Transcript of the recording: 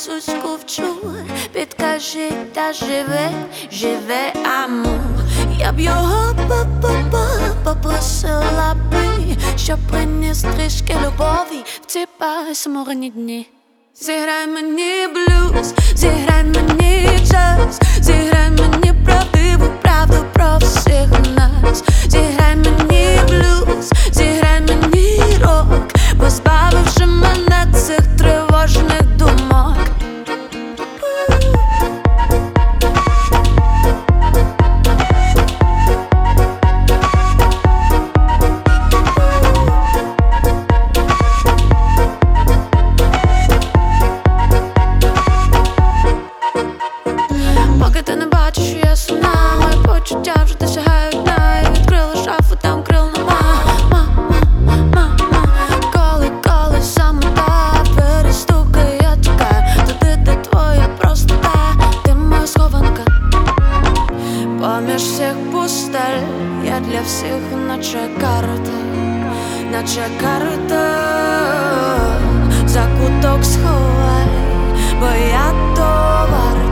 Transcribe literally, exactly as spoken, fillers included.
французьку вчу. Підкажи, та живе, живе амур. Я б його попросила би, щоб приніс трішки любові в ці пасмурні дні. Зіграй мені блюз, зіграй мені джаз, зіграй мені правдиву правду про всіх нас. Зіграй мені блюз, зіграй мені рок, позбавивши мене цих тривожних думок. Поки ти не бачиш, що я сумна, мої почуття вже досягають дна. Я відкрила шафу, там крил нема. Ма-ма-ма-ма. Коли, коли самота перестукає, я чекаю туди, де твоя простота. Ти моя схованка поміж всіх пустель. Я для всіх наче карта, наче карта. Закуток сховай, бо я товар.